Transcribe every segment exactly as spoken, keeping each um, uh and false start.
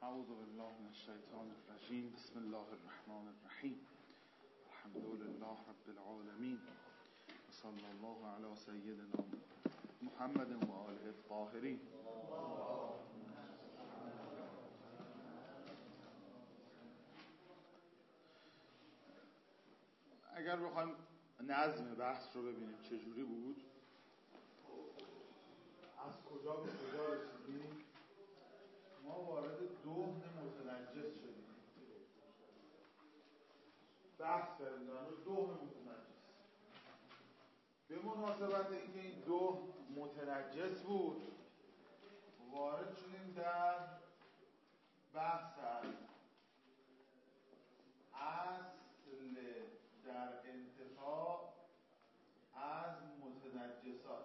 اعوذ بالله من الشیطان الرجیم. بسم الله الرحمن الرحیم. الحمد لله رب العالمین و صلی الله علی سیدنا محمد و آله الطاهرین. اگر بخوایم نظم بحث رو ببینیم چجوری بود، از کجا به کجا رسیدیم، ما وارد دهن متنجس شدیم. بحث کردیم در مورد دهن متنجس. به مناسبت اینکه این دهن متنجس بود، وارد شدیم در بحث از اصل در انتفاع از متنجسات.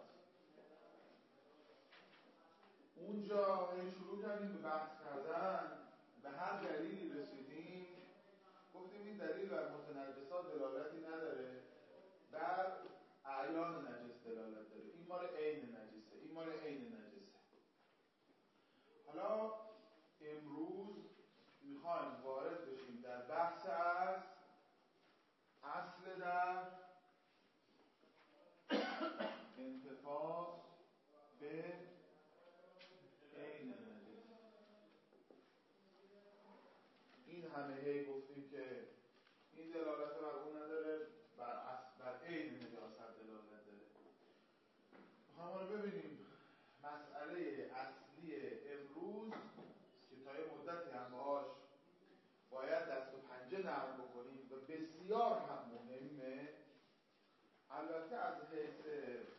اونجا شروع کردیم به بحث کردن، به هر دلیلی رسیدیم، گفتیم این دلیل بر متنجسات دلالتی نداره، بر اعیان نجس دلالت داره. این مال عین نجسه، این مال عین نجسه. حالا امروز میخوایم وارد بشیم در بحث از اصل در انتفاع به عین نجس. این همه هی گفتیم که این دلالت بر اون نداره، بر اصل بر عین نجاست دلالت داره. میخوام رو ببینیم مسئله اصلی امروز که تا یه مدتی هم باهاش باید دست و پنجه نرم بکنیم و بسیار هم مهمه. البته از حیث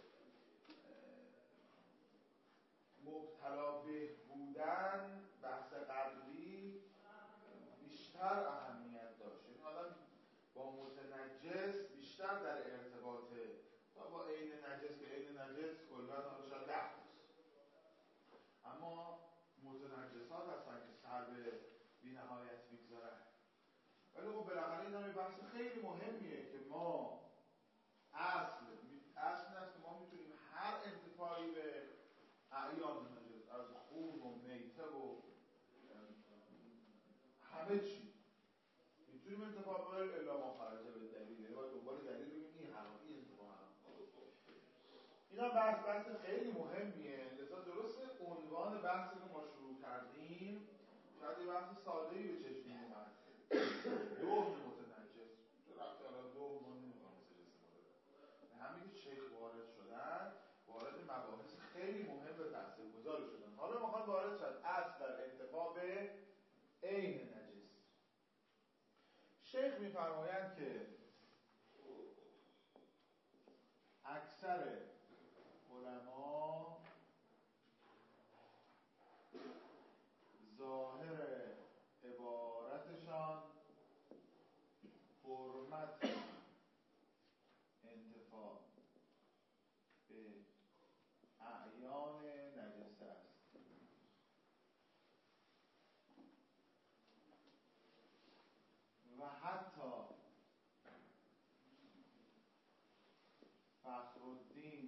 مبتلا به بودن بحث قبلی بیشتر اهمیت داشت. یعنی آدم با متنجس بیشتر در ارتباطه تا با عین نجس که عین نجس کلا حالا شاید ده است، اما متنجسات هستن که سر به بی‌نهایت میگذارن. ولی خب بالاخره این هم بحث خیلی مهمیه که ما اصل اصل این است که ما میتونیم هر انتفاعی به اعیان نجس از خون و میته و همه چی میتونیم انتفاع بکنیم الا ما خرجه به دلیل. یعنی باید دنبال دلیل بگیم این حرام، این انتفاع حرام. اینا بحث بحث خیلی مهمیه. لذا درسته عنوان بحثی که ما شروع کردیم شاید یه بحث ساده‌ای به چشم میومد، دهن متنجس. چون وقتی حالا دهن ما نمی‌خوام ازش استفاده کنم، همین که شیخ وارد شدن وارد مباحث خیلی مهم و تاثیرگذار شدن. حالا میخوان وارد شد اصل در انتفاع به عین نجس. شیخ میفرمایند که اکثر علما ظاهر عبارتشان حرمت انتفاع به اعیان نجسه است. و حتی فخرالدین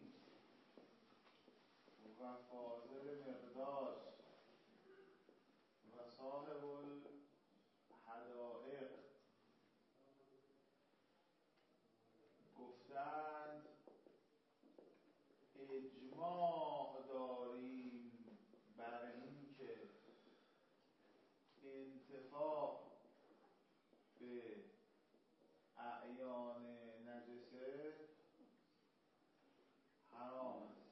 و فاضل مقداد و صاحب الحدائق گفتند اجماع داریم بر این که انتفاع به اعیان نجسه حرام است.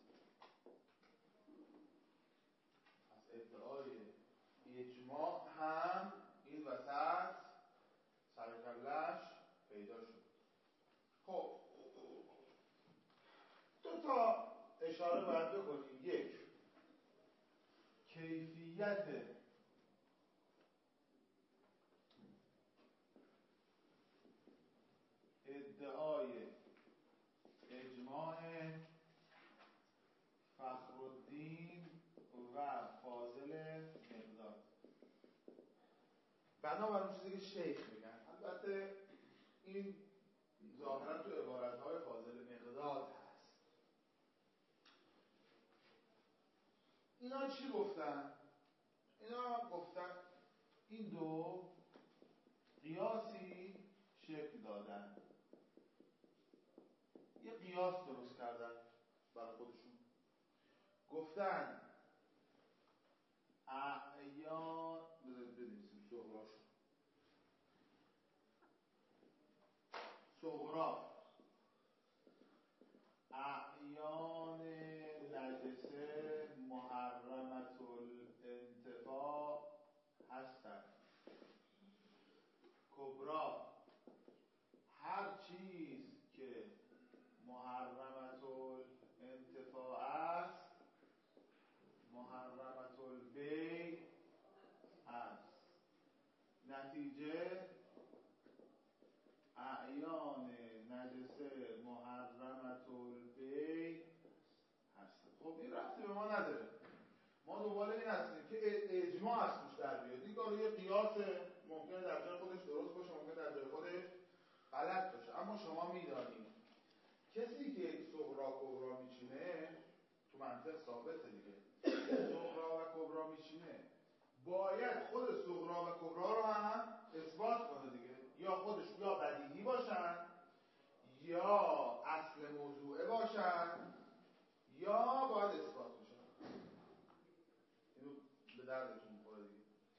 از ادعای اجماع هم این وسط سرکلش پیدا شد. خب دو تا اشاره باید بکنیم. یک، کیفیت ادعای اجماع فخرالدین و فاضل مقداد بنابراین چیزی که شیخ میگن. البته این ظاهرا تو عبارت‌های فاضل مقداد هست. اینا چی گفتن؟ اینا گفتن این دو قیاسی شکل دادن، یه قیاس درست کردن برای خودشون. گفتن اعیان، بذارید بنویسیم صغراشون. صغرا اعیان نجسه محرمت الانتفاع هستند. کبرا هر چیز که محرمت الانتفاع است محرمت البیع است. نتیجه اعیان نجسه محرمت البیع هست. خب این ربطی به ما نداره. ما دنبال این هستیم که اجماع از توش در بیاد. این کار یه قیاس ممکنه در جای خودش درست باشه، ممکنه در جای خودش غلط باشه، اما شما میدانید کسی که یک صغرا کبرا میچینه تو منطق ثابته دیگه. صغرا و کبرا میچینه باید خود صغرا و کبرا رو هم اثبات کنه دیگه. یا خودش یا بدیهی باشن، یا اصل موضوعه باشن، یا باید اثبات بشن. اینو به دردتون میخوره دیگه.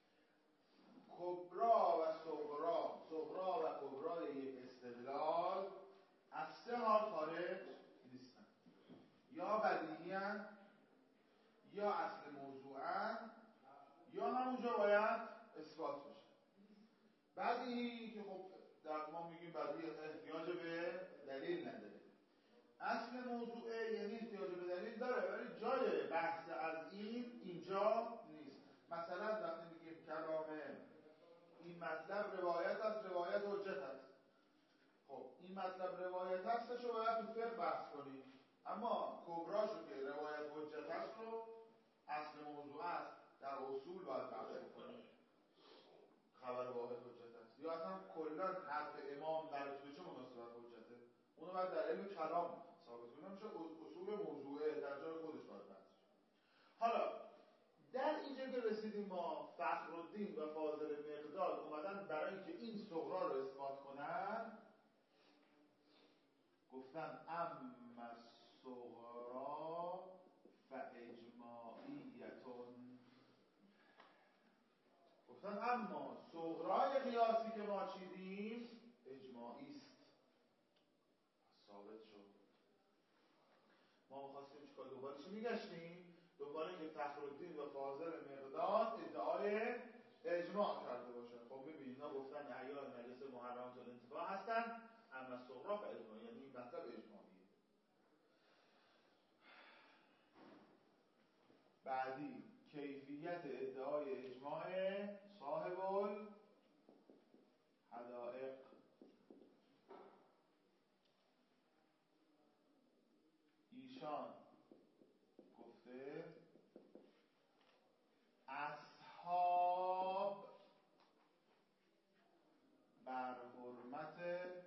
کبرا و صغرا، صغرا و کبرای یک استدلال از سه حال خارج نیستن. یا بدیهی هن، یا اصل موضوعن، یا همونجا باید اثبات بشه. بدیهی که خب در ما میگیم بدیهی احتیاج به دلیل نداره. اصل موضوعه یعنی احتیاج به دلیل داره ولی جای بحث از این اینجا نیست. مثلا وقتی میگیم کلام این مطلب روایت است، روایت حجت است. خب این مطلب روایت هستش رو باید تو فقه بحث کنیم، اما کبراشو که روایت حجت است رو اصل موضوع است در اصول باید بحث کنیم. خبر واحد حجت است. یا اصلا کلا حرف امام در به چه مناسبت حجته؟ اونو باید در علم کلام ثابت کنیم. میشه اصول موضوعه در جای خودش باید بحث. حالا در اینجا که رسیدیم ما فخرالدین و فاضل مقداد اومدن برای اینکه این صغرا رو اثبات کنن گفتن اما صغرا فاجماعیتون. گفتن اما صغرای قیاسی که ما چیدیم اجماعی است، ثابت شد. ما می‌خواستیم چیکار دنبال چی میگشتیم؟ دنبال اینکه فخرالدین و فاضل مقداد ادعای اجماع کرده باشن. خب می‌بینید اینا گفتن اعیان نجسه محرمات الانتفاع هستن، اما صغرا فاجماعی، یعنی این مطلب اجماعیه. بعدی کیفیت ادعای اجماع صاحب الحدائق. ایشان گفته اصحاب بر حرمت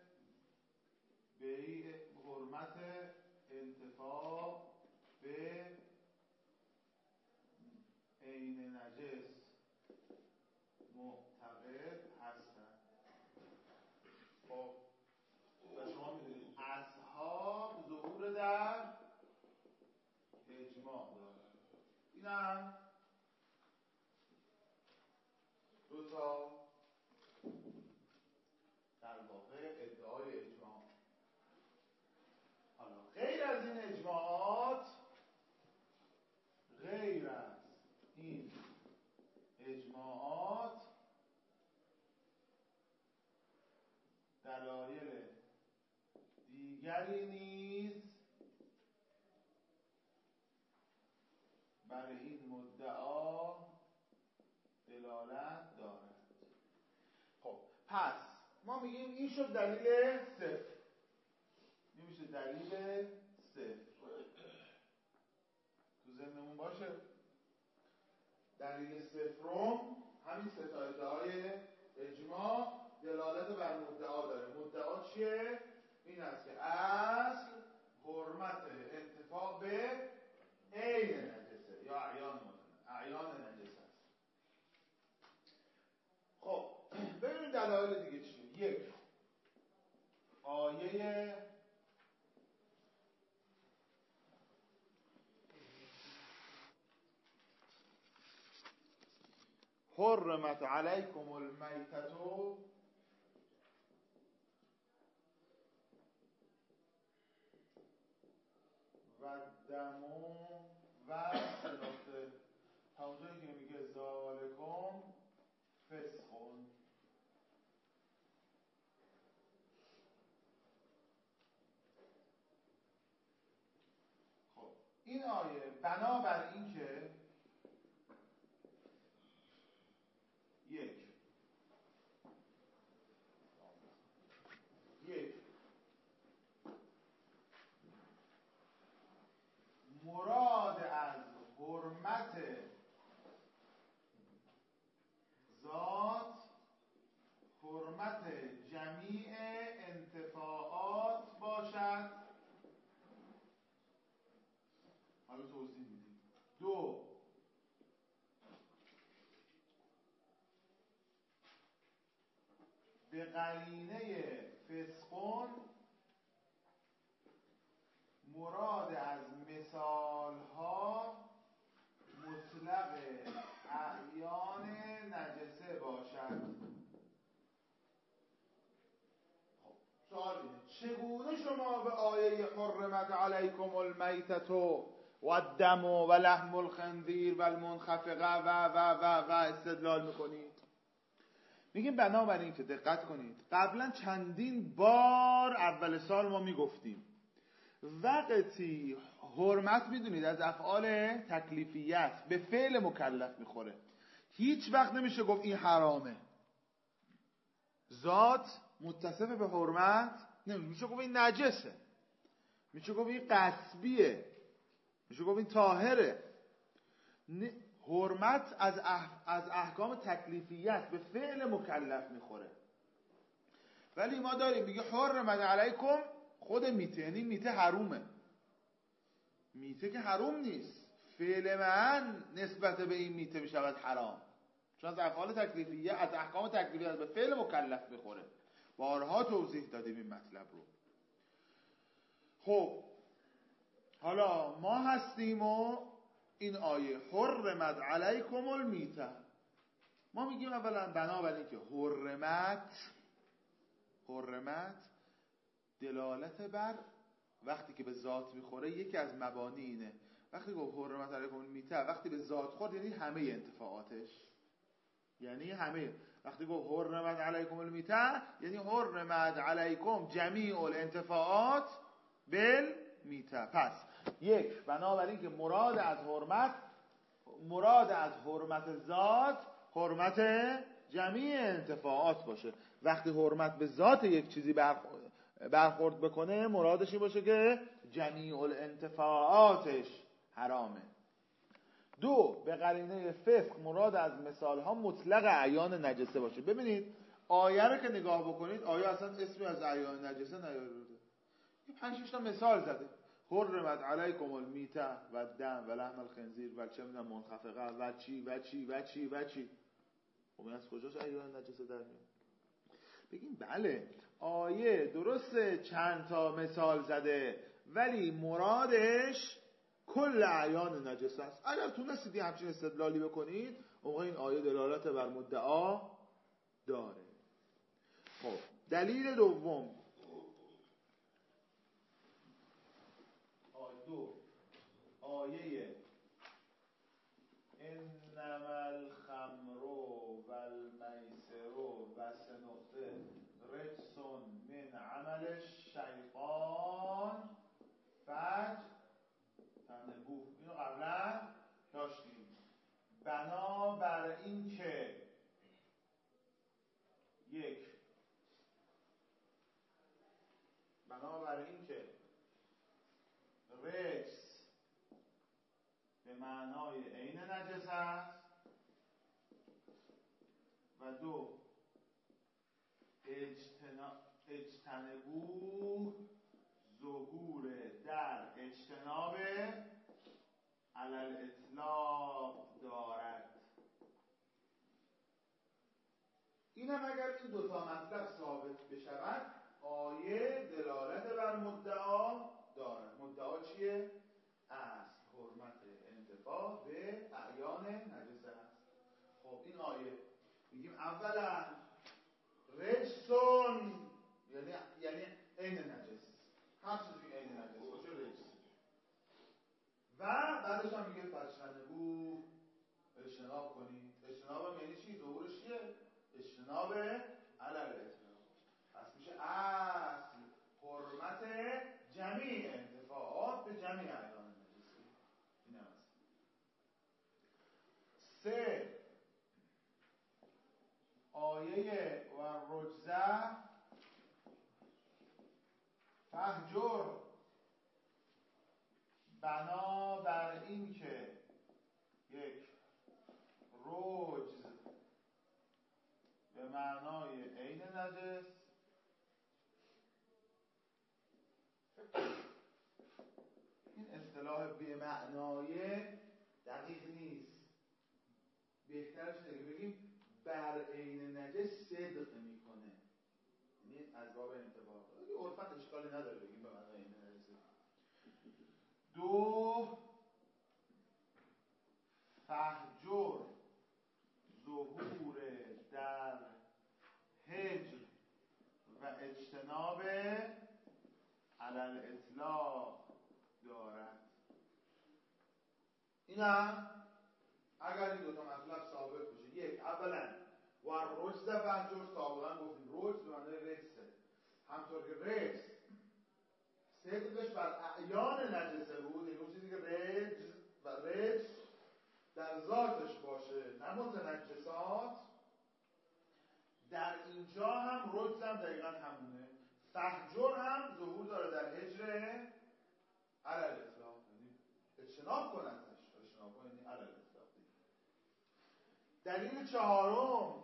بیع، حرمت انتفاع به عین نجس معتقد هستند. خب و شما میدونید اصحاب ظهور در اجماع دارد. این هم دو تا در واقع ادعای اجماع. حالا غیر از این اجماعات، غیر از این اجماعات دلایل دیگری نیز برای این مدعا دلالت دارد. خب پس ما میگیم این شد دلیل صفر. این میشه دلیل صفر. تو ذهنمون باشه دلیل صفرم همین سه تا ادعای اجماع دلالت بر مدعا داره. مدعا چیه؟ این است که اصل حرمت انتفاع به عین نجسه یا اعیان اعیان نجسه است. مثال دیگه چیه؟ یک آیه حرمت علیکم المیتة و دم و سه نقطه تا اونجایی که میگه ذالکم فسقون. خب این آیه بنابر این که یک یک مراد از حرمت ذات حرمت جمیع انتفاعات باشد. حالا توضیح میدیم. دو به قرینه فسقون مراد از مثالها مطلق اعیان نجسه باشد. خب سوال اینه چگونه شما به آیه حرمت علیکم المیتة و الدم و لحم الخنزیر و المنخفقه و و و و استدلال میکنید؟ میگیم بنابراین که دقت کنید قبلا چندین بار اول سال ما میگفتیم وقتی حرمت میدونید از افعال تکلیفیت به فعل مکلف میخوره هیچ وقت نمیشه گفت این حرامه. ذات متصف به حرمت نمیشه گفت این نجسه، میشه گفت این غصبیه، میشه گفت این طاهره. حرمت از, اح... از احکام تکلیفیت به فعل مکلف میخوره. ولی ما داریم میگه حرمت علیکم خود میته، یعنی میته حرومه. میته که حروم نیست، فعل من نسبت به این میته میشود حرام، چون از افعال تکلیفیه از احکام تکلیفیه به فعل مکلف میخوره. بارها توضیح دادیم این مطلب رو. خب حالا ما هستیم و این آیه حرمت علیکم المیته، ما میگیم اولا بنابراین که حرمت حرمت دلالت بر وقتی که به ذات میخوره یکی از مبانی اینه. وقتی که حرمت علیکم المیته وقتی به ذات خورد یعنی همه انتفاعاتش، یعنی همه. وقتی که حرمت علیکم المیته یعنی حرمت علیکم جمیع الانتفاعات بالمیته. پس یک بنابراین که مراد از حرمت مراد از حرمت ذات حرمت جمیع انتفاعات باشه. وقتی حرمت به ذات یک چیزی برخورد بکنه مرادش این باشه که جمیع الانتفاعاتش حرامه. دو به قرینه فسق مراد از مثال ها مطلق اعیان نجسه باشه. ببینید آیه رو که نگاه بکنید آیه اصلا اسمی از اعیان نجسه نیاورده، یه پنج شش تا مثال زده. حرمت علیکم المیته و دم و لحم الخنزیر و چه میدونم منخفقه و چی و چی و چی و چی. خب این از کجاش اعیان نجسه در میاد؟ بگیم بله آیه درسته چند تا مثال زده ولی مرادش کل اعیان نجسه است. اگر تونستید همچین استدلالی بکنید اون این آیه دلالت بر مدعا داره. خب دلیل دوم آیه دو آیه انما الخمر و المیسر و سه نقطه رجسون من عمل الشیطان فاجتنبوه. اینو قبلا داشتیم. بنابر این که یک بنابر این که رجس به معنای عین نجس است و دو اجتنبوه ظهور در اجتناب علل اطلاق دارد. این اینم اگر این دوتا مطلب ثابت بشود آیه دلالت بر مدعا دارد. مدعا چیه؟ اصل حرمت انتفاع به اعیان نجسه هست. خب این آیه میگیم اولا رجسون یعنی یعنی عین نجس، هر چیزی عین نجس باشه رجس. و بعدش هم میگه فجتنبوه اجتناب کنید. اجتناب هم یعنی چی؟ ظهورش چیه؟ اجتناب علل اطلاق. پس میشه اصل حرمت جمیع انتفاعات به جمیع اعیان نجسی. این هم هست. سه آیه و رجزه فهجر بنا بر این که یک رجز به معنای عین نجس این اصطلاح به معنای دقیق نیست، بهترش اینه که بگیم بر عین نجس صدق میکنه، یعنی از باب انطباق. عرفت اشکالی نداره بگیم به معنای عین نجس. دو فهجر ظهور در هجر و اجتناب علل اطلاق دارد. این هم اگر این دوتا مطلب ثابت بشه، یک اولا و رجز فهجر، سابقا گفتیم رجز به معنای رجسه، همطور که رجز صدقش بر اعیان نجسه بود، این اون چیزی که رجز و رجز در ذاتش باشه نه متنجسات، در اینجا هم رجز هم دقیقا همونه. فهجر هم ظهور داره در هجر علل اطلاق، یعنی اجتناب کن ازش، اجتناب کن یعنی علل اطلاق. دلیل چهارم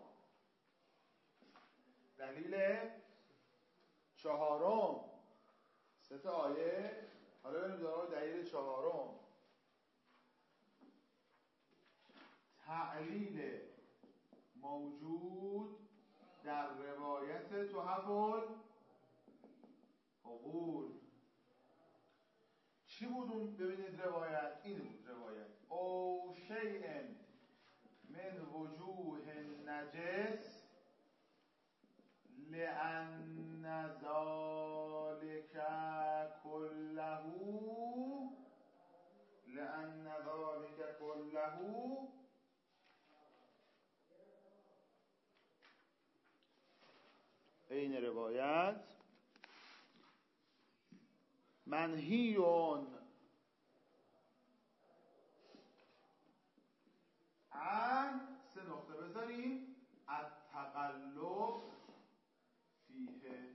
دلیل چهارم سه تا آیه، حالا بریم داره دلیل چهارم تعلیل موجود در روایت تحف العقول. چی بود اون؟ ببینید روایت این بود، روایت او شیء من وجوه نجس لأن ذلك كله لأن ذلك كله این روایت منهیون عن سه نقطه بذاریم التقلب فیه.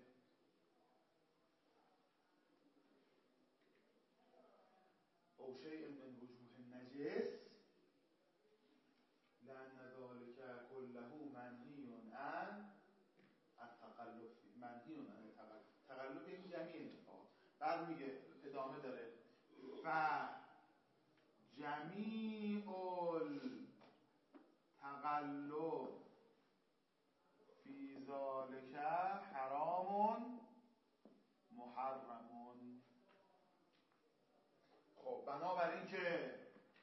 او شیء من وجوه نجس لأن ذلك كله منهی عن التقلب فیه. منهی عن التقلب، تقلب یعنی جمیع انتفاعات. بعد میگه ادامه داره ف جمیع التقلب فی ذالک حرام محرمون. خب بنابراین که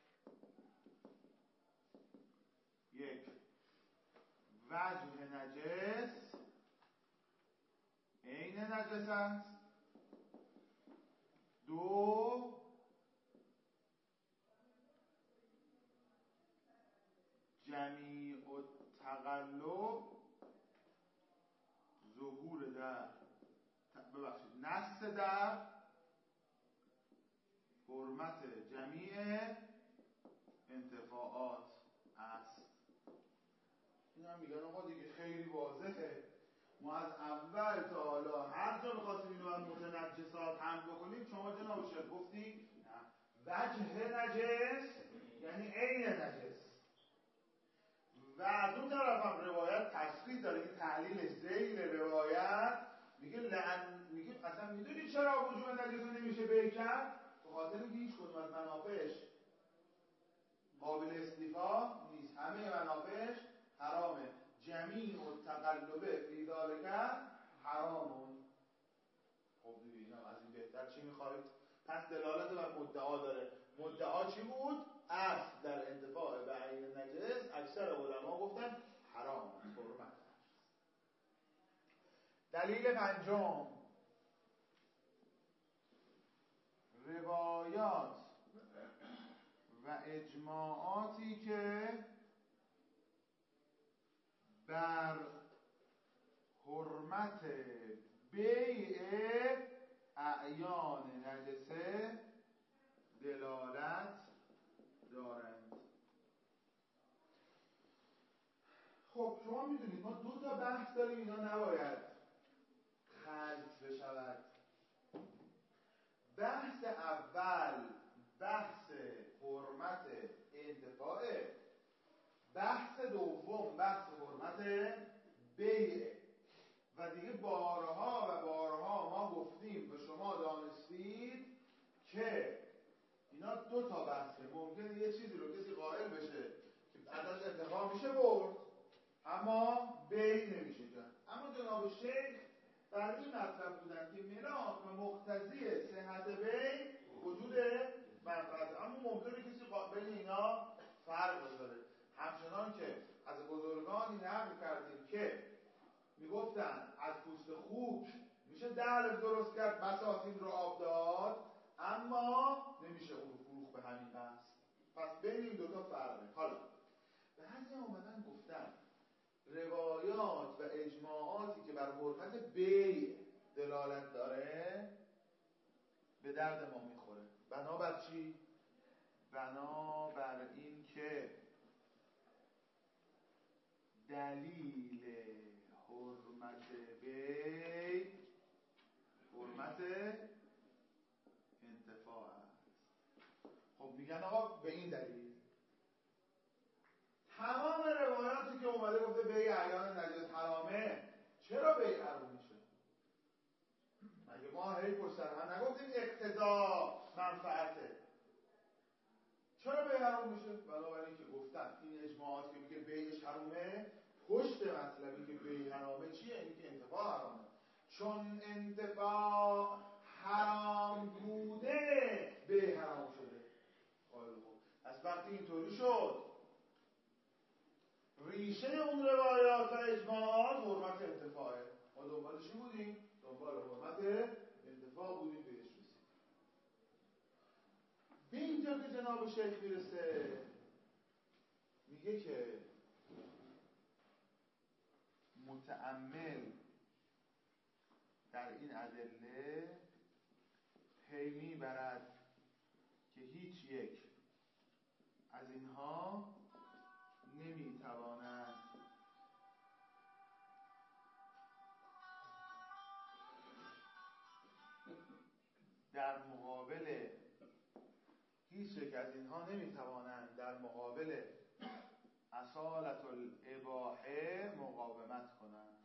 یک وجه نجس عین نجس است، دو جمیع التقلب ظهور در ببخشید نص در حرمت جمیع انتفاعات است. این هم میگن آقا دیگه خیلی واضحه، ما از اول تا حالا هر جا بخواستیم اینو از متنجسات هم بکنیم شما جناب شیخ گفتی نه، وجه نجس یعنی عین نجس. و از اون طرف هم روایت تصریح داره که تعلیل ذیل روایت میگه لعن، میگه اصلا میدونی چرا وجوه نجس نمیشه بیع کرد؟ به خاطر اینکه هیچ کدوم از منافعش قابل استیفا نیست، همه منافعش حرامه. جمیع التقلب تقلبه فی ذالک حرامون. خب دیگه اینم از این بهتر چی میخواید؟ پس دلالت بر مدعا داره. مدعا چی بود؟ اصل در انتفاع به عین نجس اکثر علما گفتن حرام، حرمت است. دلیل پنجم، روایات و اجماعاتی که بر حرمت بیع اعیان نجسه دلالت دارند. خب شما میدونید ما دو تا بحث داریم، اینا نباید خلط بشود. بحث اول بحث حرمت انتفاعه، بحث دوم بحث حرمت بیعه. و دیگه بارها و بارها ما گفتیم و شما دانستید که اینا دو تا بحثه. ممکنه یه چیزی رو کسی قائل بشه که ازش انتفاع میشه برد اما بیع نمیشه کرد. اما جناب شیخ در این مطلب بودن که ملاک و مقتضی صحت بیع وجود منفعت، اما ممکنه کسی بین اینا فرق بذاره. همچنان که از بزرگانی نقل کردیم که میگفتن از پوست خوک میشه دلو درست کرد، بساتین رو آب داد، اما نمیشه اون رو فروخت به همین بحث. پس بین این دوتا فرقه. حالا بعضی اومدن گفتن روایات و اجماعاتی که بر حرمت بیع دلالت داره به درد ما میخوره. بنابر چی؟ بنابر این که دلیل حرمت بیع حرمت انتفاع است. خب میگن آقا به این دلیل تمام روایاتی که اومده گفته بیع اعیان نجس حرامه، چرا بیع حرام میشه؟ مگه ما هی پشت سر هم نگفتیم اقتضا منفعته؟ چرا بیع حرام میشه؟ بنابراین که گفتن این اجماعات که میگه بیعش حرامه، پشت مطلبی که بیع حرامه چیه؟ این که انتفاع حرامه. چون انتفاع حرام بوده بیع حرام شده. خیلی خوب، از وقتی اینطوری شد ریشه اون روایات و اجماعات حرمت انتفاعه. ما دنبال چی بودیم؟ دنبال حرمت انتفاع بودیم، بهش رسید. به اینجا که جناب شیخ میرسه میگه که متأمل در این ادله پی میبرد که هیچ یک از اینها نمیتواند در مقابل هیچ یک از اینها نمیتوانند در مقابل اصالت الاباحه مقاومت کنند.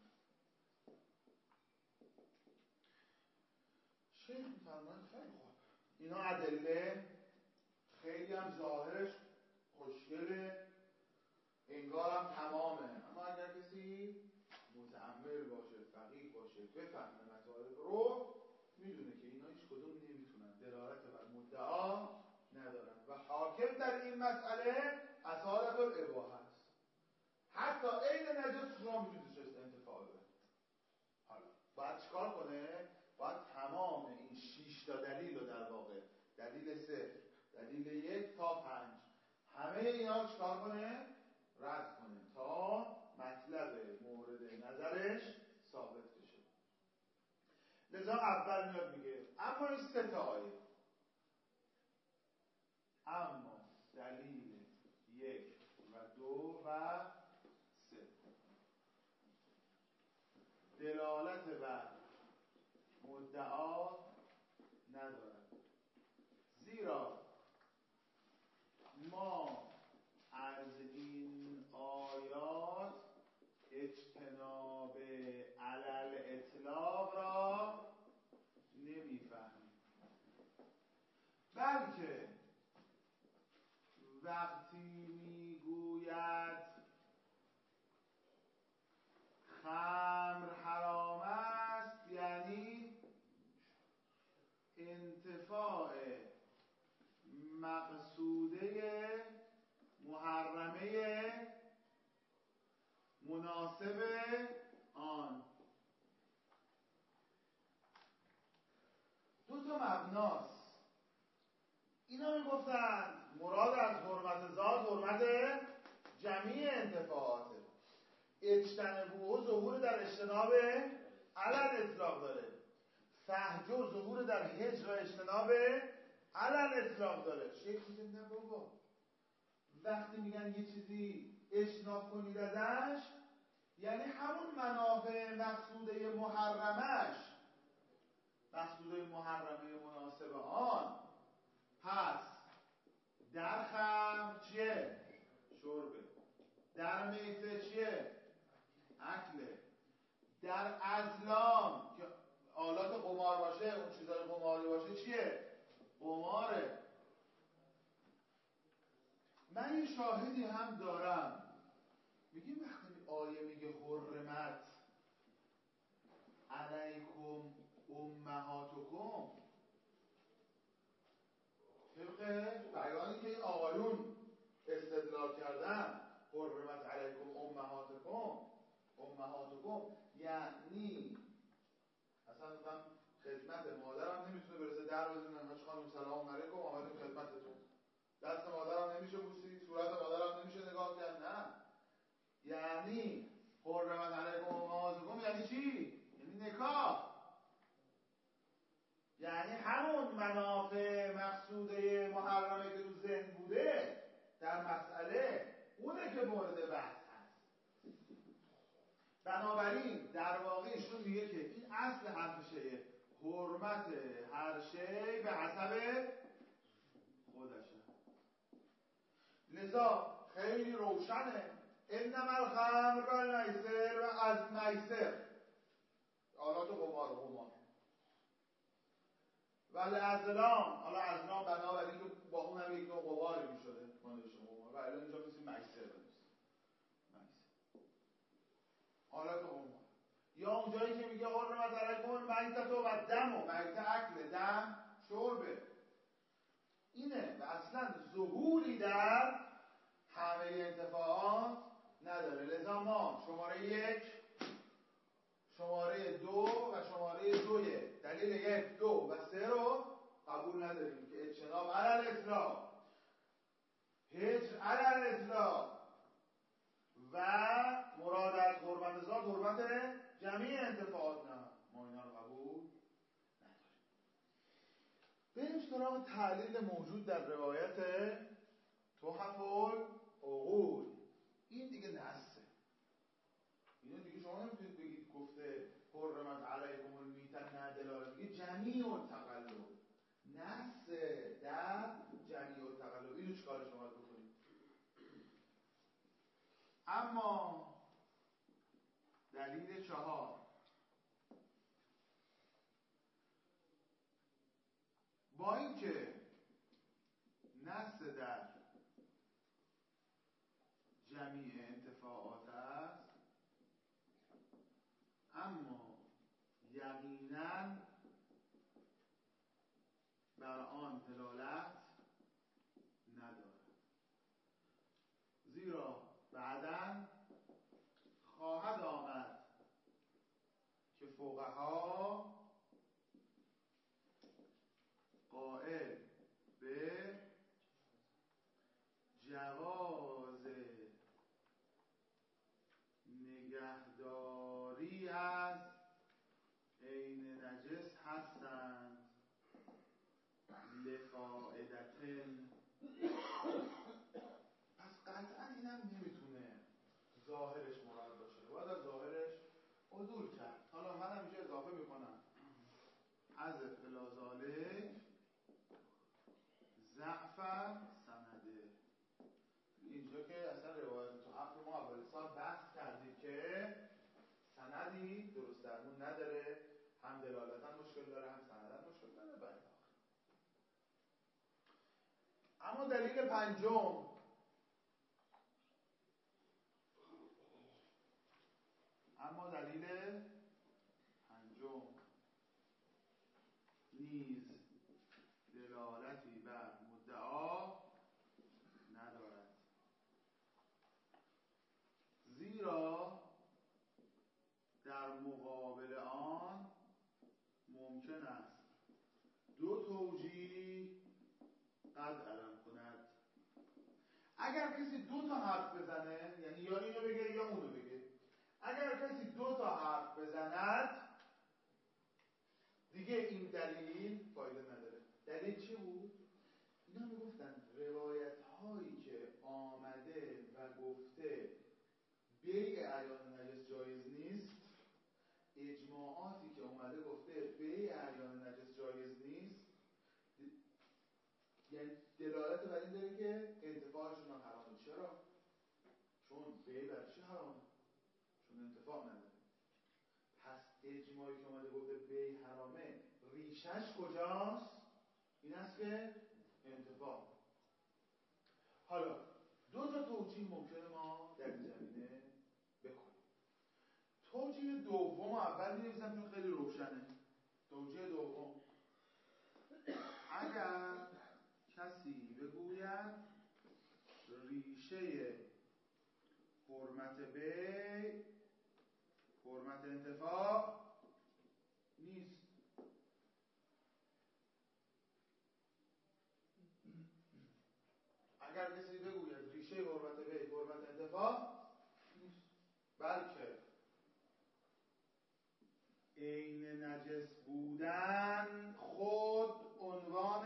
شیخ میفرماید خیلی خوب، اینا ادله خیلی هم ظاهرش خوشگله، انگارم تمامه، اما اگر کسی متأمل باشه، فقیه باشه، بفهمه مطالب رو، میدونه که اینا هیچ کدوم نمیتونن دلالت بر مدعا ندارن و حاکم در این مسئله اصالت الاباحه است. حتی عین نجس شما میتونید انتفاع بده. حالا باید چیکار کنه؟ باید تمام این شش تا دلیل رو در واقع دلیل صفر، دلیل یک تا پنج، همه اینا چیکار کنه؟ رد کنه تا مطلب مورد نظرش ثابت بشه. لذا اول میاد میگه اما این سه تا آیه، اما دلیل یک و دو و سه دلالت بر مدعا ندارد، زیرا ما از این آیات اجتناب علل اطلاق را نمیفهمیم، بلکه وقتی میگوید خلق مناسب آن. دو تا مبناست. اینا میگفتند مراد از حرمت ذات حرمت جمیع انتفاعاته. اجتنبوه ظهور در اجتناب علل اطلاق داره. فهجر ظهور در هجر و اجتناب علل اطلاق داره. شیخ میگه نه بابا، وقتی میگن یه چیزی اجتناب کنید ازش یعنی همون منافع مقصوده محرمش، مقصوده محرمه مناسب آن. پس در خمر چیه؟ شربه. در میسه چیه؟ اکله. در ازلام که آلات قمار باشه، اون چیزای قماری باشه چیه؟ قماره. من یه شاهدی هم دارم. میگیم وقتی آیه میگه حرمت علیکم امهاتکم، طبق بیانی که این آقایون استدلال کردن، حرمت علیکم امهاتکم، امهاتکم یعنی اصلا من خدمت مادرم نمیتونه برسه در بزنه حاج خانم سلام علیکم آمدیم خدمتتون، دست مادرم نمیشه بوسید، صورت مادرم نمیشه نگاه کرد. نه، یعنی حرمت علیکم امهاتکم یعنی چی؟ یعنی نکاح، یعنی همون منافع مقصوده محرمه که تو ذهن بوده در مسئله اونه که مورد بحث هست. بنابراین در واقع ایشون میگه که این اصل حرف شیعه حرمت هر شی به حسب خودشه. لذا خیلی روشنه انما الخمر والمیسر و از میسر آلات قمار و قمار ولی ازلام، حالا ازلام بنابراین که با اون هم یک نوع قماری می شده مانده شما و الان اینجا میسیم میسر بنویسیم میسر آلات قمار. یا اونجایی که میگه حرمت علیکم میتت و دم و میت اکل دم شربه، اینه و اصلا ظهوری در همه انتفاعات نداره. لذا ما شماره یک، شماره دو و شماره دوی دلیل یک، دو و سه رو قبول نداریم که اجتناب علی الاطلاق، هجر علی الاطلاق و مراد از حرمت ذات حرمت جمیع انتفاعات، نه ما اینا رو قبول نداریم. بریم سراغ تعلیل موجود در روایت تحف العقول. این دیگه نسه، اینو دیگه شما نمیتونید بگید گفته حرمت علیکم المیتة نه دلاله، میگه جمیع التقلب، نسه در جمیع التقلب. اینو چیکار شما بکنید؟ اما دلیل چهار، با اینکه نص در جمیع انتفاعات است اما یقینا بر آن دلالت ندارد، زیرا بعداً خواهد آمد که فقها قائل به جواز نگهداری از عین نجس هستند لفائدتن. پس قطعا اینم نمیتونه ظاهرش مراد باشه، باید از ظاهرش عدول کرد. حالا من هم اینجا اضافه میکنم از فلازاله ضعف سنده. اینجا که اصلا روایت تو حق ما اول سال بحث کردیم که سندی درست درمون نداره، هم دلالتا مشکل داره هم سندن مشکل داره. باید اما دلیل پنجم، اما دلیل پنجم نیز دلالتی بر مدعا ندارد، زیرا دو توجیه قد علم کند. اگر کسی دو تا حرف بزنه، یعنی یا اینو بگه یا اونو بگه، اگر کسی دو تا حرف بزند دیگه این دلیل فایده نداره. دلیل چی بود؟ اینا میگفتن روایت هایی که آمده و گفته بیع اعیان نجس جایز نیست، اجماعاتی که اومده گفته بیع اعیان نجس جایز نیست، یعنی دلالت بر این داره که انتفاعشون هم حرامه. چرا؟ چون بیع بر چی حرامه؟ چون انتفاع نداره. پس اجماعی که اومده گفته بیع حرامه ریشش کجاست؟ این است که انتفاع. حالا دو تا توجیه ممکنه ما در این زمینه بکنیم. توجیه دوم اول می‌نویسم چون خیلی روشنه. توجیه دوم، اگر کسی بگوید ریشه حرمت بیع حرمت انتفاع نیست. اگر کسی بگوید ریشه حرمت بیع حرمت انتفاع نیست، بلکه عین نجس بودن خود عنوان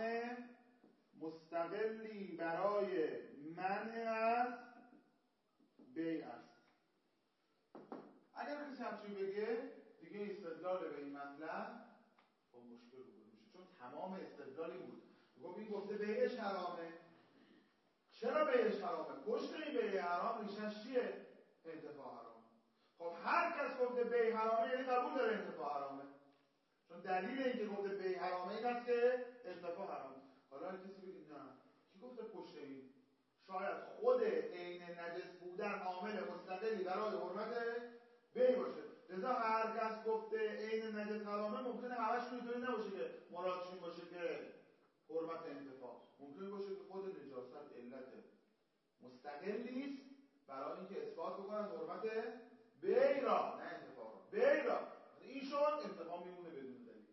مستقلی برای منع از بیع است. اگر کسی همچین بگه دیگه استدلال به این مطلب با مشکل روبرو میشه، چون تمام استدلالی بود گفت این گفته بیعش حرامه. چرا بیعش حرامه؟ پشت این بیع حرام ریشش چیه؟ انتفاع حرامه. خب هر کس گفته بیع حرامه یعنی قبول داره انتفاع حرامه، چون دلیل اینکه گفته بیع حرامه این است که انتفاع حرامه. حالا هر کسی بگه نه، کی گفته پشت این؟ شاید خود عین نجس بودن عامل مستقلی برای حرمت بیع باشه. لذا هر کس گفته عین نجس حرامه ممکنه همشون اینطوری نباشه که مرادشون باشه که حرمت انتفاع. ممکنه باشه که خود نجاست علت مستقلی است برای اینکه اثبات بکنن حرمت بیع را، نه انتفاع را، بیع را. ایشون انتفاع میمونه بدون دلیل.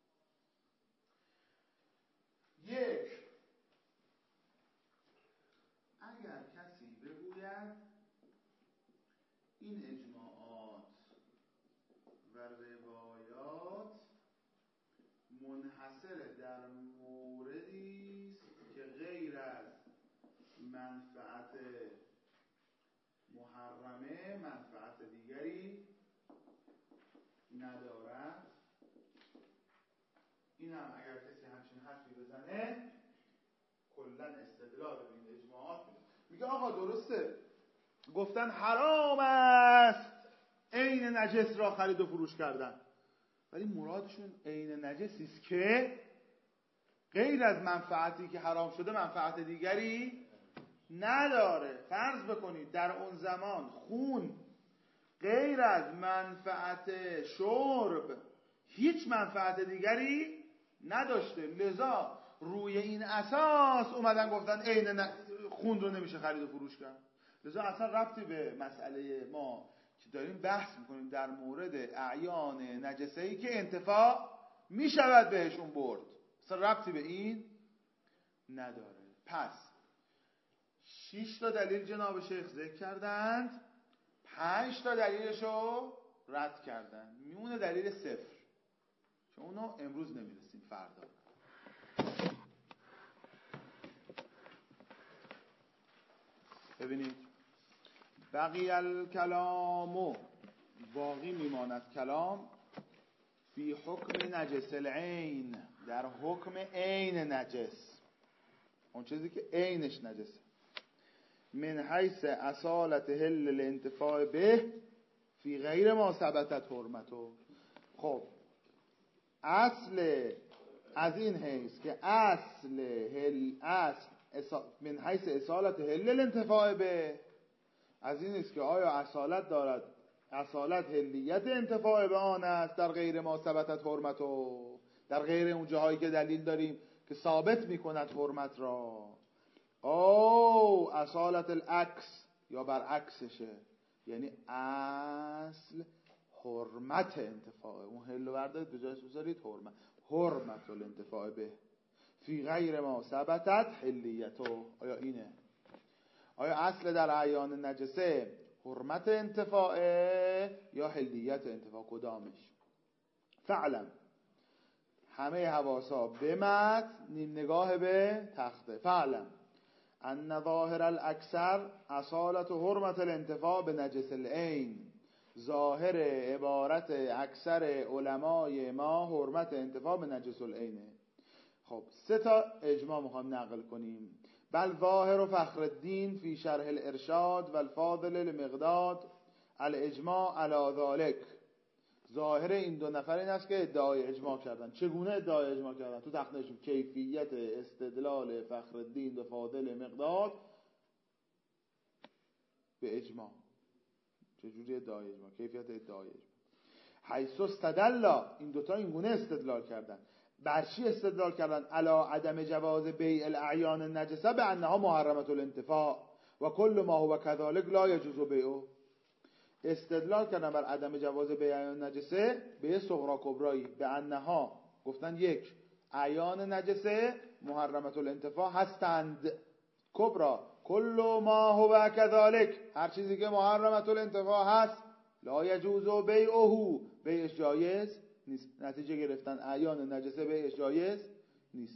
یک، اگر کسی بگوید این اجماعات و روایات منحصر در موردی است که غیر از منفعت محرمه منفعت دیگری ندارد، این هم اگر کسی همچین حرفی بزنه کلا استدلال به این اجماعات میده. میگه آقا درسته گفتن حرام است عین نجس را خرید و فروش کردن، ولی مرادشون عین نجسی است که غیر از منفعتی که حرام شده منفعت دیگری نداره. فرض بکنید در اون زمان خون غیر از منفعت شرب هیچ منفعت دیگری نداشته، لذا روی این اساس اومدن گفتن عین خون رو نمیشه خرید و فروش کرد. لذا اصلا ربطی به مسئله ما که داریم بحث میکنیم در مورد اعیان نجسه‌ای که انتفاع میشود بهشون برد، اصلا ربطی به این نداره. پس شش تا دلیل جناب شیخ ذکر کردند، پنج تا دلیلشو رد کردن، میمونه دلیل صفر که اونو امروز نمیرسیم، فردا. ببینید بقی الکلام، باقی میماند کلام، فی حکم نجس العین، در حکم عین نجس، اون چیزی که عینش نجسه، من حیث اصالت هل الانتفاع به فی غیر ما ثبتت حرمتو. خب اصل از این حیث که اصل هل اصل اصال من حیث اصالت هل الانتفاع به، از این است که آیا اصالت دارد، اصالت هلیت انتفاع به آن است در غیر ما ثبتت حرمتو، در غیر اون جاهایی که دلیل داریم که ثابت میکند حرمت را، او اصالت العکس، یا برعکسشه، یعنی اصل حرمت انتفاع، اون حل رو بردارید به جایش بذارید حرمت، حرمت الانتفاع به فی غیر ما ثبتت حلیتو. آیا اینه؟ آیا اصل در اعیان نجسه حرمت انتفاع یا حلیت انتفاع؟ کدامش؟ فعلم، همه حواسا به متن، نیم نگاه به تخته. فعلم ان ظاهر الاکثر اصالت و حرمت الانتفاع به نجس العین. ظاهر عبارت اکثر علمای ما حرمت انتفاع به نجس العینه. خب سه تا اجماع میخوام نقل کنیم. بل ظاهر و فخر الدین فی شرح الارشاد و الفاضل المقداد الاجماع علی ذالک. ظاهر این دو نفر این است که ادعای اجماع کردن. چگونه ادعای اجماع کردن؟ تو تخته کیفیت استدلال فخر الدین و فاضل مقداد به اجماع. چجوری ادعای اجماع؟ کیفیت ادعای اجماع. حیث استدل، این دوتا این گونه استدلال کردن. بر چی استدلال کردن؟ علا عدم جواز بیع الاعیان النجسه به انها محرمت الانتفاع و کل ما هو کذالک لا یجوز بیعه. استدلال کردن بر عدم جواز بیع اعیان نجسه به صغرا کبرایی، به انها گفتن یک، اعیان نجسه محرمت الانتفاع هستند. کبرا کل ما هو کذالک، هر چیزی که محرمت الانتفاع هست لا یجوز بیعه، بیعش جایز نیست. نتیجه گرفتن اعیان نجسه بیعش جایز نیست.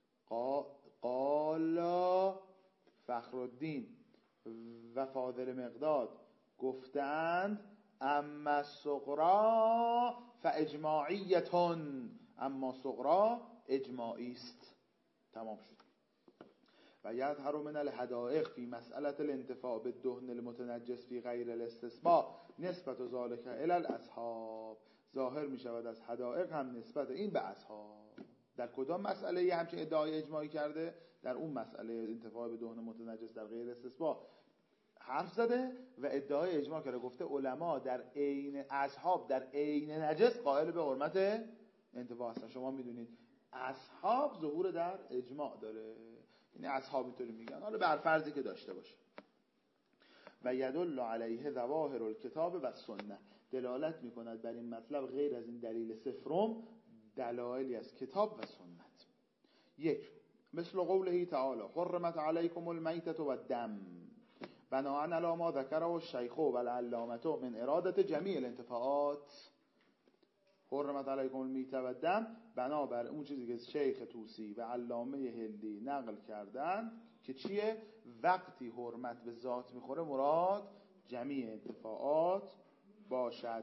قال فخرالدین و فاضل مقداد گفتند اما صغرا فاجماعیتون، اما صغرا اجماعی است. تمام شد. و یظهر من الحدائق فی مسئله الانتفاع بالدهن المتنجس فی غیر الاستسباء نسبت ذلك الی الاصحاب. ظاهر می شود از حدائق هم نسبت این به اصحاب. در کدام مسئله یه همچین ادعای اجماعی کرده؟ در اون مسئله انتفاع به دهن متنجس در غیر استصباء حرف زده و ادعای اجماع کرده. گفته علما در عین اصحاب در عین نجس قائل به حرمت انتفاع هستن. شما میدونید اصحاب ظهور در اجماع داره، یعنی اصحاب اینطوری میگن، حالا بر فرضی که داشته باشه. و یدل علیه ظواهر الکتاب و سنت، دلالت میکند بر این مطلب غیر از این دلیل صفرم دلایلی از کتاب و سنت. یک، مثل قوله تعالی حرمت علیکم المیتة و الدم بناء علی ما ذکره الشیخ و العلامة من اراده جمیع الانتفاعات. حرمت علیکم المیتة و الدم بنابر اون چیزی که شیخ طوسی و علامه هندی نقل کردن که چیه؟ وقتی حرمت به ذات میخوره مراد جمیع انتفاعات باشد.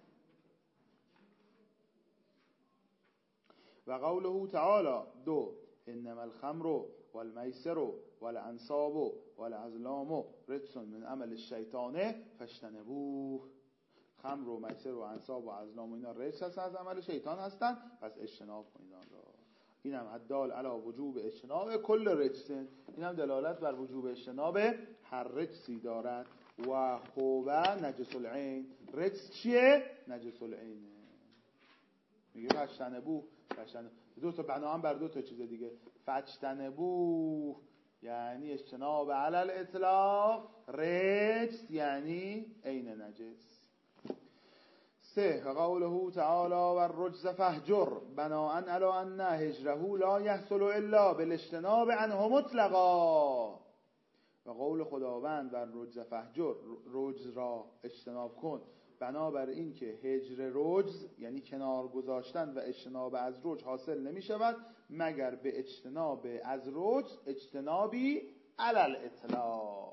و قوله تعالی دو، انما الخمر والمیسر والانصاب والازلام رجس من عمل الشیطان فاجتنبوه. خمر و میسر و انصاب و ازلام و اینا رجس هستن، از عمل شیطان هستن، پس اجتناب کنید آن را. این هم حدال علی وجوب اجتناب کل رجس، این هم دلالت بر وجوب اجتناب هر رجسی دارد. و هو نجس العین. رجس چیه؟ نجس العینه. میگه فاجتنبوه. فاجتنبوه دو تا بنا هم بر دو تا چیز دیگه. فاجتنبوه یعنی اجتناب علی الاطلاق، رجس یعنی عین نجس. سه، قوله تعالی و الرجز فهجر بناء علی ان هجره لا یحصل الا بالاجتناب عنه مطلقا. و قول خداوند و الرجز فهجر، رجز را اجتناب کن، بنابر این که هجر رجز یعنی کنار گذاشتن و اجتناب از رجز حاصل نمی شود مگر به اجتناب از رجز اجتنابی علی الاطلاق.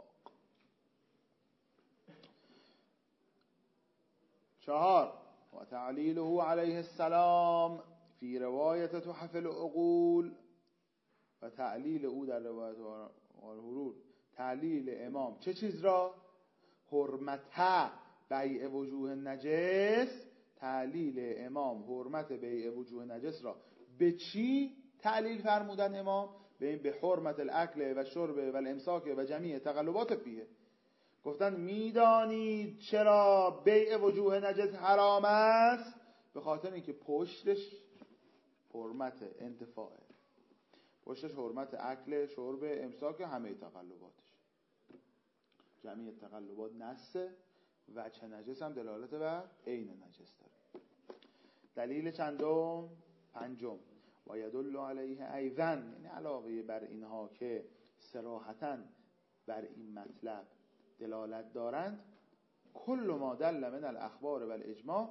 چهار، و تعلیله علیه السلام فی روایت تحف العقول. و تعلیل او در روایت الحلول، تعلیل امام چه چیز را؟ حرمت بیع وجوه نجس. تعلیل امام حرمت بیع وجوه نجس را به چی تعلیل فرمودن امام؟ به این به حرمت الاکل و شرب و الامساک و جمیع تقلبات فیه. گفتن میدانید چرا بیع وجوه نجس حرام است؟ به خاطر اینکه پشتش حرمت انتفاعه، پشتش حرمت اکل، شرب، امساک همه تقلباتش. جمیع تقلبات نسه وجه نجس هم دلالت بر عین نجس داره. دلیل چندم؟ پنجم. و یدل علیه ایضا، یعنی علاوه بر اینها که صراحتاً بر این مطلب دلالت دارند، کل ما دل من الاخبار و الاجماع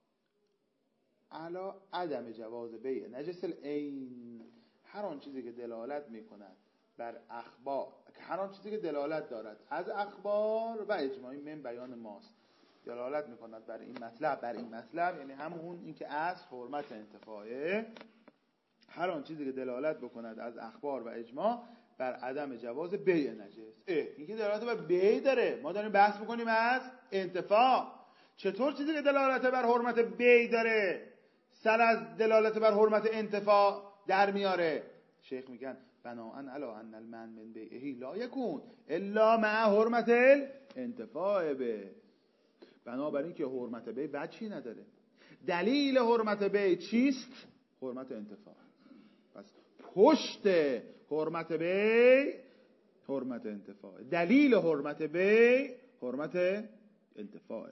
علی عدم جواز بیع نجس العین، هر آن چیزی که دلالت میکند بر اخبار، هر آن چیزی که دلالت دارد از اخبار و اجماع من بیان ماست، دلالت میکند بر این مطلب، بر این مطلب یعنی همون این که از حرمت انتفاعه، هر آن چیزی که دلالت بکند از اخبار و اجماع بر عدم جواز بیع نجس. این که دلالت بر بیع داره، ما داریم بحث میکنیم از انتفاع. چطور چیزی که دلالت بر حرمت بیع داره سر از دلالت بر حرمت انتفاع در میاره؟ شیخ میگن بناءً علی ان المنع من بیعه لا یکون الا مع حرمت الانتفاع به، بنابراین که حرمت بیع وجهی نداره. دلیل حرمت بیع چیست؟ حرمت انتفاع. پس پشت حرمت بیع حرمت انتفاع، دلیل حرمت بیع حرمت انتفاع.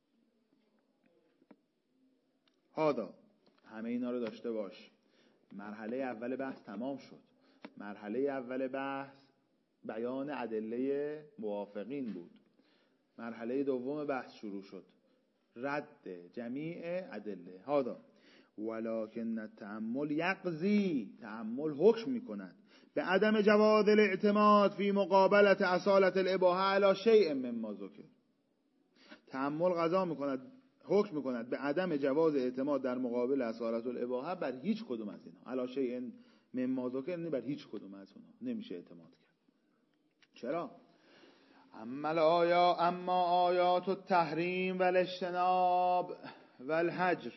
هادا، همه اینا رو داشته باش. مرحله اول بحث تمام شد. مرحله اول بحث بیان ادله موافقین بود. مرحله دوم بحث شروع شد، رد جمیع ادله. هادا ولکن التأمل یقضی، تأمل حکم میکند به عدم جواز الاعتماد فی مقابلت اصالت الاباحه علی شیء مما ذکر. تأمل قضا میکند، حکم میکند به عدم جواز اعتماد در مقابل اصالت الاباحه بر هیچ کدوم از اینها. علی شیء مما ذکر یعنی بر هیچ کدوم از اونها نمیشه اعتماد کرد. چرا؟ اما آیا اما آیات التحریم و الاجتناب و الحجر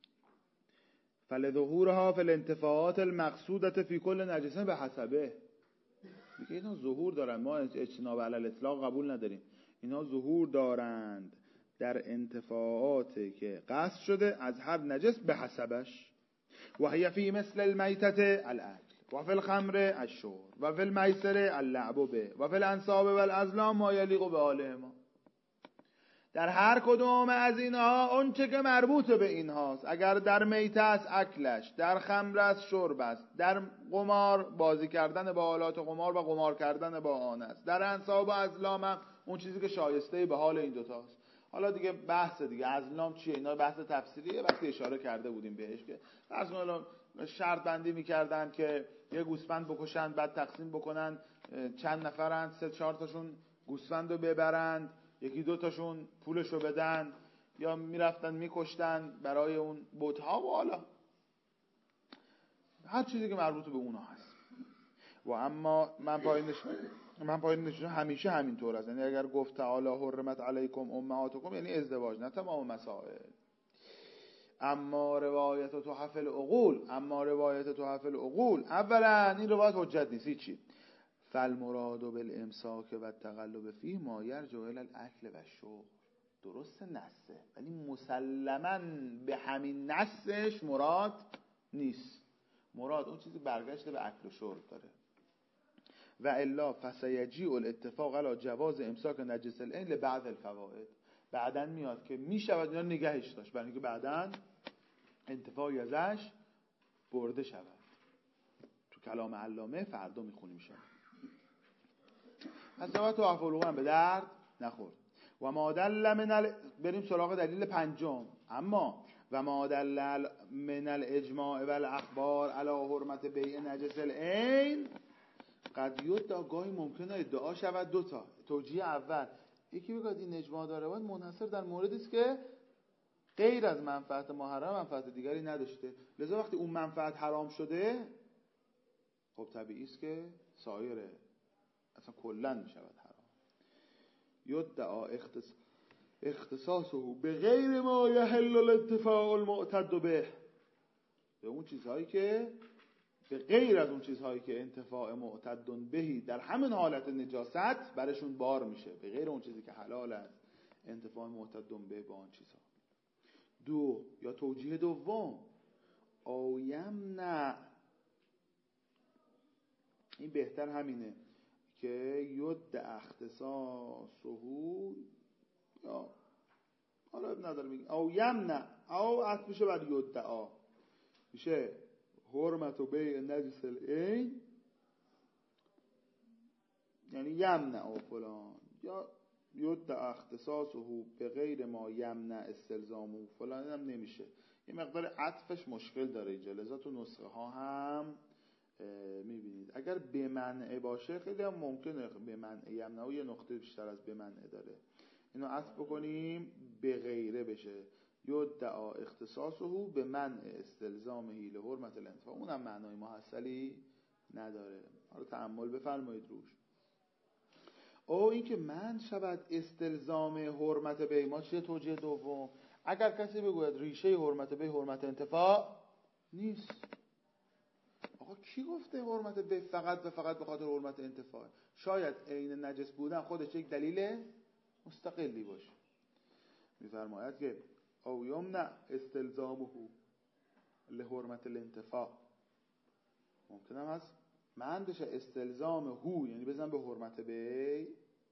فلظهورها فی الانتفاعات المقصودة فی کل نجسه به حسبه. میگه اینا ظهور دارن، ما اجتناب علی الاطلاق قبول نداریم. اینا ظهور دارند در انتفاعاتی که قصد شده از هر نجس به حسبش. و هی فی مثل المیتة الاکل و فی الخمر الشرب و فی المیسر اللعب به و فی الانصاب و الازلام ما یلیق به آلهما. در هر کدوم از اینها اون چه که مربوط به اینهاست، اگر در میته است اکلش، در خمر است شرب است، در قمار بازی کردن با آلات قمار و قمار کردن با آن است، در انصاب و ازلام هم اون چیزی که شایسته به حال این دوتاست. حالا دیگه بحث دیگه ازلام چیه، اینا بحث تفسیریه، وقتی اشاره کرده بودیم بهش که فرض کنید شرط بندی میکردن که یه گوسفند بکشن بعد تقسیم بکنن، چند نفرن، سه چهار تاشون گوسفندو ببرند، یکی دو تاشون پولشو بدن، یا میرفتن میکشتن برای اون بت‌ها و حالا هر چیزی که مربوط به اونها هست. و اما من پایینش من پایینش همیشه همینطور است، یعنی اگر گفت تعالی حرمت علیکم امهاتکم یعنی ازدواج، نه تمام مسائل. اما روایت تحف العقول، اما روایت تحف العقول اولا این روایت حجت نیست چی. فالمراد بالامساک و التقلب فيه ما یرجع الی الاکل و الشرب. درست نسه ولی مسلماً به همین نسش مراد نیست. مراد اون چیزی برگشته به اکل و شرب داره. و الا فسیجیء الاتفاق علی جواز امساک نجس العین لبعض الفوائد. بعدن میاد که میشود اینا نگهش داشت برای اینکه بعدن انتفاعی ازش برده شود. تو کلام علامه فردا میخونیم شد. از روایت و افعال هم به درد نخورد. و ما دل من ال... بریم سراغ دلیل پنجم. اما و ما دل من الاجماع و الاخبار علی حرمت بیع نجس العین قد یدعا، گاهی ممکنه ادعا شود دوتا توجیه. اول یکی بگه این اجماع داره باید منحصر در موردی است که غیر از منفعت محرم منفعت دیگری نداشته، لذا وقتی اون منفعت حرام شده خب طبیعی است که سایر اصلا کلا می شود حرام. یدعا اختص... اختصاصه به غیر ما یحل الانتفاع المعتد به، به اون چیزهایی که به غیر از اون چیزهایی که انتفاع معتد بهی در همین حالت نجاست برشون بار میشه، به غیر اون چیزی که حلال است انتفاع معتد به با اون چیزها. دو یا توجیه دوم آیم نه، این بهتر همینه که ید اختصاصه یا ایراد نداره میگه او یمنع او عطف میشه بر یدعا، میشه حرمت و بیع نجس العین یعنی یمنع و فلان، یا یدعا اختصاصه به غیر ما یمنع استلزامه فلان هم نمیشه. یه مقدار عطفش مشکل داره اینجا، لذا تو نسخه ها هم میبینید اگر به منع باشه خیلی هم ممکنه به منع یمنع و یه نقطه بیشتر از به منع داره، اینو عطف بکنیم به غیره بشه یدعا اختصاصه به منع استلزامه لحرمت الانتفاع، اونم معنای محصلی نداره. حالا تأمل بفرمایید روش. او این که من شود استلزام حرمت بی، ما چیه توجیه دوم؟ اگر کسی بگوید ریشه حرمت بی حرمت انتفاع نیست، آقا کی گفته حرمت بی فقط و فقط به خاطر حرمت انتفاع؟ شاید عین نجس بودن خودش یک دلیل مستقلی باشه. میفرماید که او یمنع استلزامه لحرمت الانتفاع، ممکن هم هست من بشه استلزام هو یعنی بزن به حرمت بی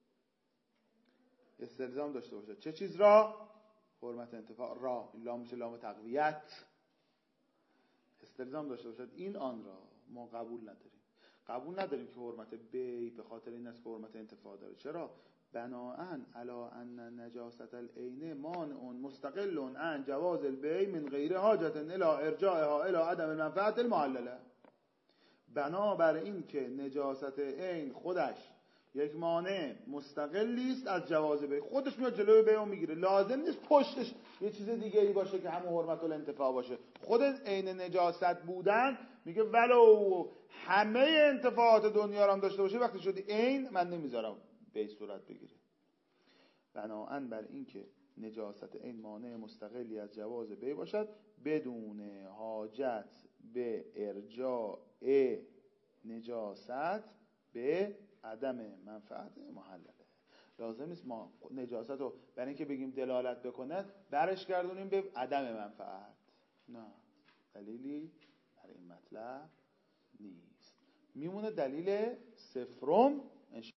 استلزام داشته باشه چه چیز را؟ حرمت انتفاع را، این لام میشه لام تقویت، استلزام داشته باشد این آن را. ما قبول نداریم، قبول نداریم که حرمت بی به خاطر این است که حرمت انتفاع داره. چرا؟ بناءً علی ان نجاست العین مانع مستقل عن جواز البیع من غیر حاجت الی ارجاعها الی عدم المنفعه المعلله. بنابر این که نجاست عین خودش یک مانع مستقلی است از جواز بیع، خودش میاد جلوی بیع میگیره، لازم نیست پشتش یه چیز دیگه ای باشه که همون حرمت الانتفاع باشه. خود عین نجاست بودن میگه ولو همه انتفاعات دنیا رو هم داشته باشه وقتی شدی عین من نمیذارم بیع صورت بگیره. بناءً بر این که نجاست عین مانع مستقلی از جواز بیع باشد بدون حاجت به ارجاع نجاست به عدم منفعت محلله. لازم نیست ما نجاست رو برای اینکه بگیم دلالت بکنه برش گردونیم به عدم منفعت، نه، دلیلی برای این مطلب نیست. میمونه دلیل صفرم